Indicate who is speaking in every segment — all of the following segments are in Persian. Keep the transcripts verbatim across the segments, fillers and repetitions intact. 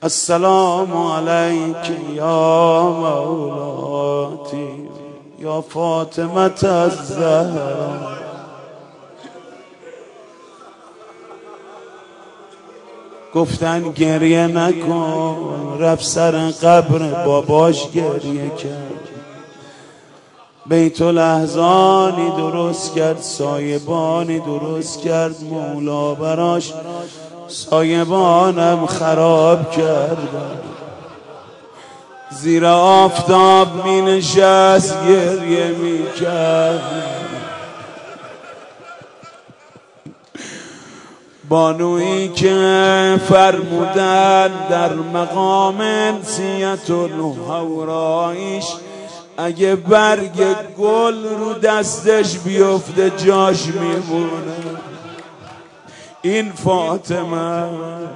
Speaker 1: السلام علیک یا مولاتی یا فاطمه الزهرا. گفتن گریه نکن، رفت سر قبر باباش گریه کرد. بیت الاحزانی درست کرد، سایبانی درست کرد، مولا براش سایبانم خراب کردن. زیر آفتاب می نشست گریه می کرد. بانویی که فرمودن در مقام انسیت الحورایش اگه برگ گل رو دستش بیفته جاش میمونه. این فاطمه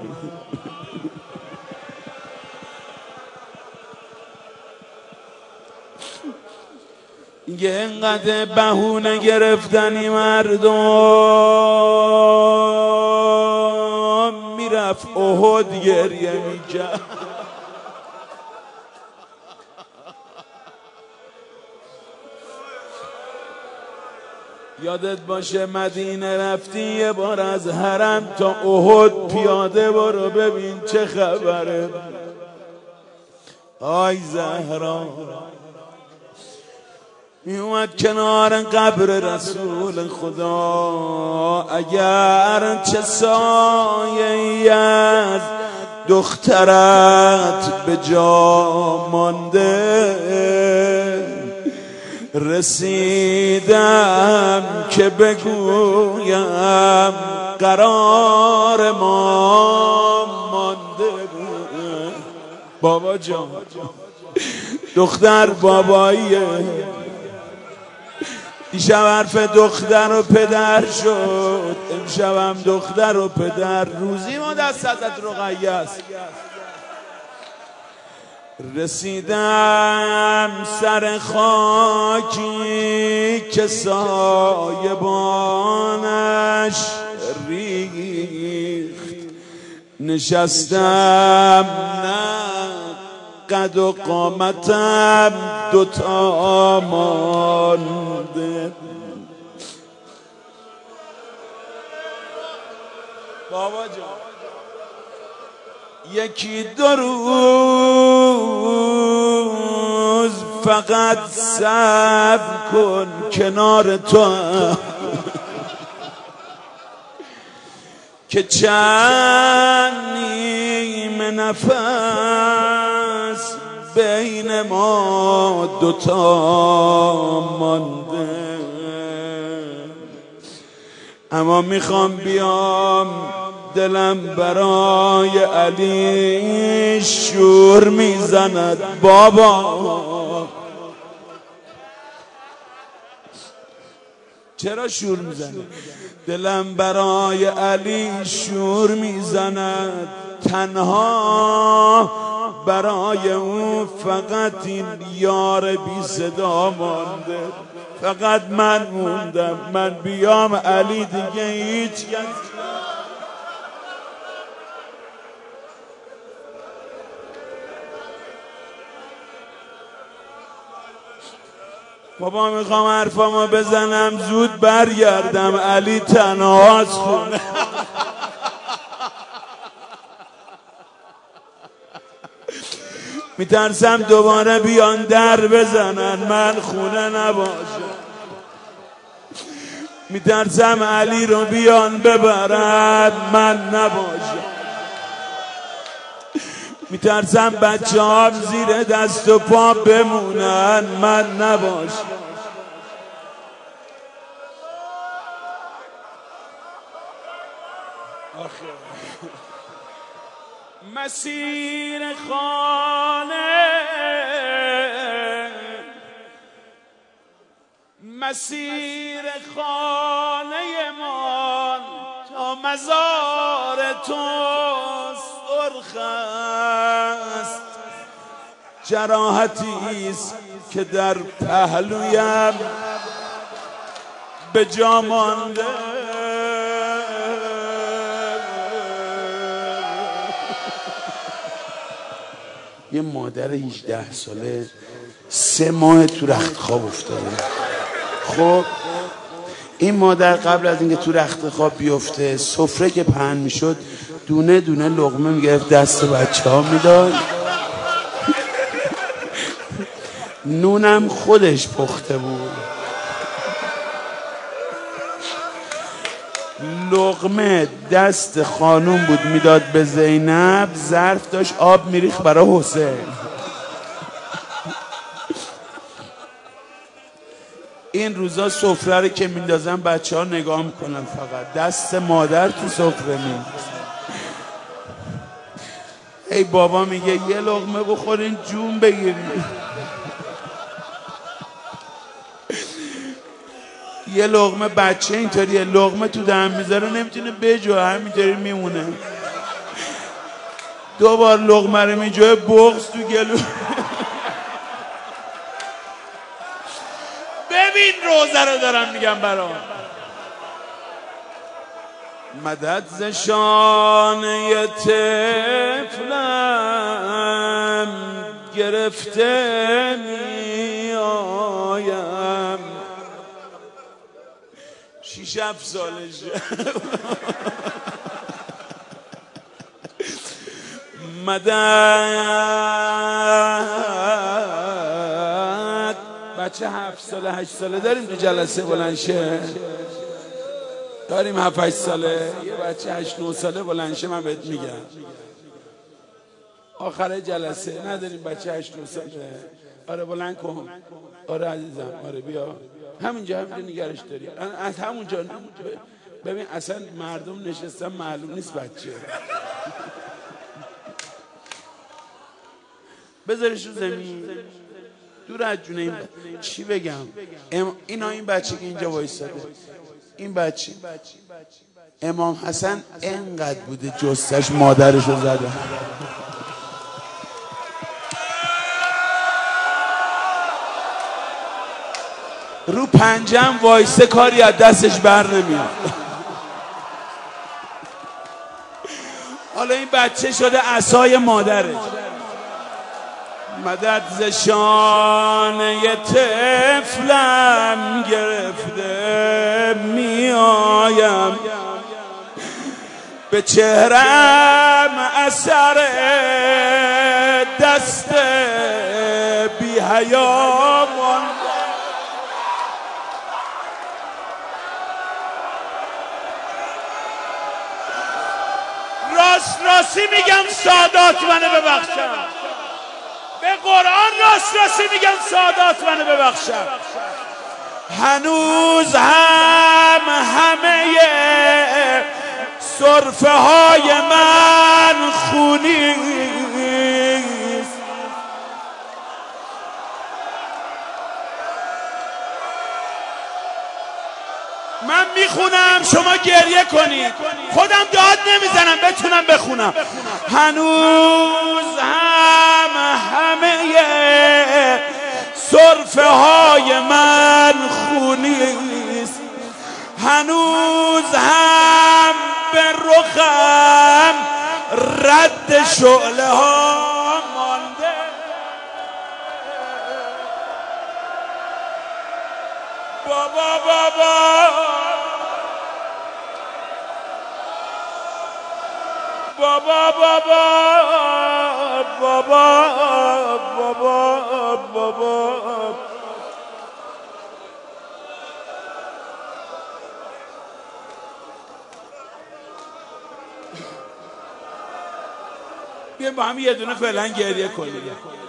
Speaker 1: یه اینقدر بهونه گرفتنی مردم میرفت احد گریه میکرد. یادت باشه مدینه رفتی یه بار از حرم تا احد پیاده برو ببین چه خبره. آی زهرا می اومد کنار قبر رسول خدا. اگر چه سایه‌ای از دخترت به جا مانده، رسیدم که بگویم قرار ما مانده بود. بابا جان دختر باباییه. دیشب حرف دختر و پدر شد، امشبم دختر و پدر. روزی ما دست ازت رقیه است. رسیدم سر خاکی که سایبانش ریخت. نشستم نه قد و قامتم دوتا مانده. بابا جان یکی دو روز فقط صبر کن کنار تو که چند نیمه نفس بین ما دوتا مانده. اما میخوام بیام دلم برای علی شور میزند. بابا چرا شور میزند؟ دلم برای علی شور میزند. تنها برای اون فقط این یار بی صدا مانده. فقط من موندم. من بیام علی دیگه هیچ کس. بابا میخوام حرفامو بزنم زود برگردم. علی تنهاست خونه. میترسم دوباره بیان در بزنن من خونه نباشم. میترسم علی رو بیان ببرن من نباشم. میترسم بچه ها زیر دست و پا بمونن من نباشم. مسیر خانه مسیر خانه من تا مزار تو سرخ است. جراحتی است که در پهلویم به جا مانده. یه مادر هجده ساله سه ماه تو رخت خواب افتاده. خب این مادر قبل از اینکه تو رخت خواب بیفته سفره که پهن میشد دونه دونه لقمه میگرفت دست بچه ها میداد، نونم خودش پخته بود. لقمه دست خانوم بود میداد به زینب، ظرف داشت آب میریخت برای حسین. این روزا سفره رو که میندازن بچه ها نگاه میکنن، فقط دست مادر تو سفره میندازن. ای بابا میگه یه لقمه بخورین جون بگیرین. یه لقمه بچه اینطوریه، لقمه تو دهن میذاره نمیتونه بجوه، همینطوری میمونه. دو بار لقمه رو میجوه بغض تو گلو. ببین روزه رو دارم میگم برام. مدد ز شانه طفلم گرفته می آیم. شیش هفت سالشه. مدد بچه هفت ساله هشت ساله داریم تو جلسه بلند شه؟ داریم هفت هشت ساله؟ یه بچه هشت نه ساله بلند شه من بهت میگم. آخر جلسه نداریم بچه هشت نه ساله؟ آره بلند کن. آره عزیزم آره بیا همینجا همینجا نگرش داری. از همونجا ببین اصلا مردم نشستن معلوم نیست بچه. بذارش رو زمین دور از جونه. این چی بگم؟ اینا این بچه که اینجا وایساده، این بچه امام حسن انقدر بوده جستش مادرش رو زده. رو پنجم وایسه کاری از دستش بر نمیاد. حالا این بچه شده عصای مادرش. مدد ز شانه طفلم گرفته می آیم. به چهرم اثر دست بی حیا مانده. راست راستی میگم سادات منو ببخشم. به قرآن راست راستی میگم سادات منو ببخشم. هنوز هم همه سرفه های من خونیست. من میخونم شما گریه کنید، خودم داد نمیزنم بتونم بخونم. هنوز هم همه سرفه های من خونیست. هنوز هم به رخم رد شعله ها مانده. بابا بابا بابا بابا بابا بابا بابا بیایم با هم یه دونه فعلا گریه کنیم.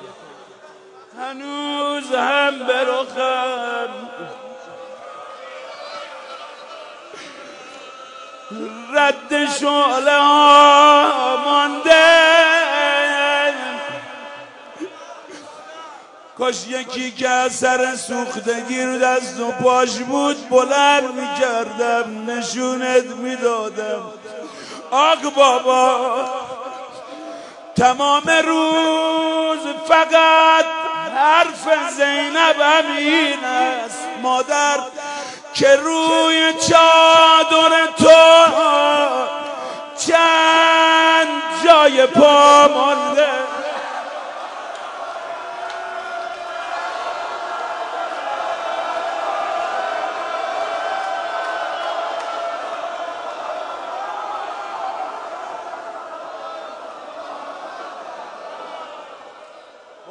Speaker 1: هنوز هم به رخم رد شعله ها مانده. کاش یکی که از سر سوختگی رو دست و پاش بود بلند میکردم نشونت میدادم. آگ بابا تمام روز فقط حرف زینبم این است مادر که روی چادر تو چند جای پا مانده.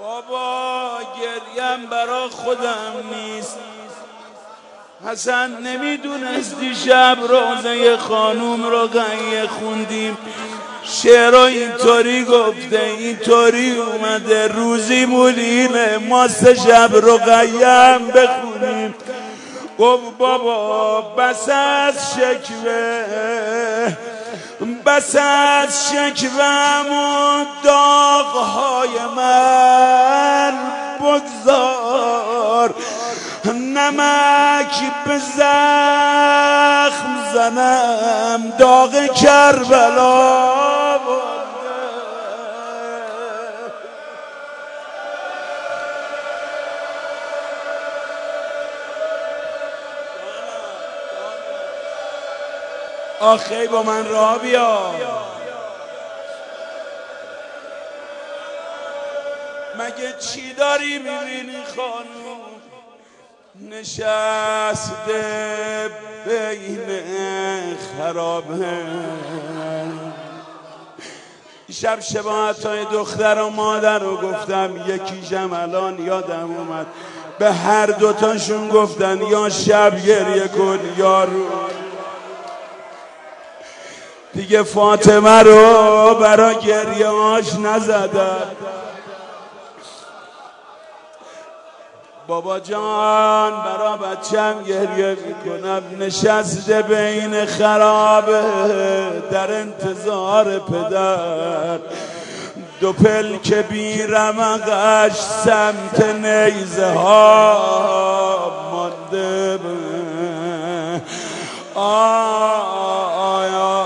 Speaker 1: بابا گریم برا خودم نیست. حسن نمیدونست دیشب روزه خانوم رقیه خوندیم، شعر اینطوری گفته، اینطوری اومده روزی مولینه ما سه شب رقیه بخونیم. گفت بابا بس از شکوه، بس از شکوهم و داغهای من بگذار، نمک به زخم زنم داغ کربلا. آخی با من راه بیا، مگه چی داری میبینی خانوم نشسته بین خرابه؟ شب شباهتای دختر و مادر رو گفتم، یکیشم الان یادم اومد، به هر دوتاشون گفتن یا شب گریه کن یا رو. دیگه فاطمه رو برا گریه هاش نزدن. بابا جان برا بچم گریه میکنم، نشسته بین خرابه در انتظار پدر، دو پلک بی رمقش سمت نیزه ها مانده. آیا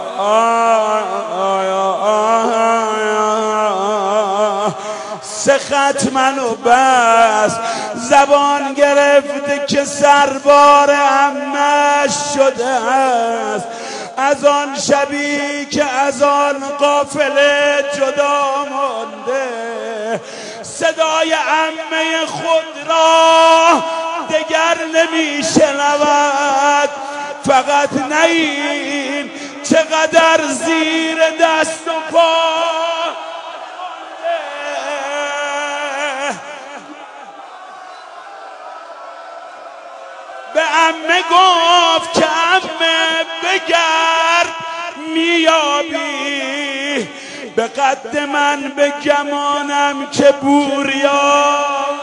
Speaker 1: سه خط منو بس زبان گرفته که سربار عمش شده است، از آن شبی که از آن قافله جدا مانده، صدای عمه خود را دگر نمی شنود، فقط نیم چقدر زیر دست و پا به عمه گفت که عمه بگرد میابی، به قد من به گمانم که بوریان.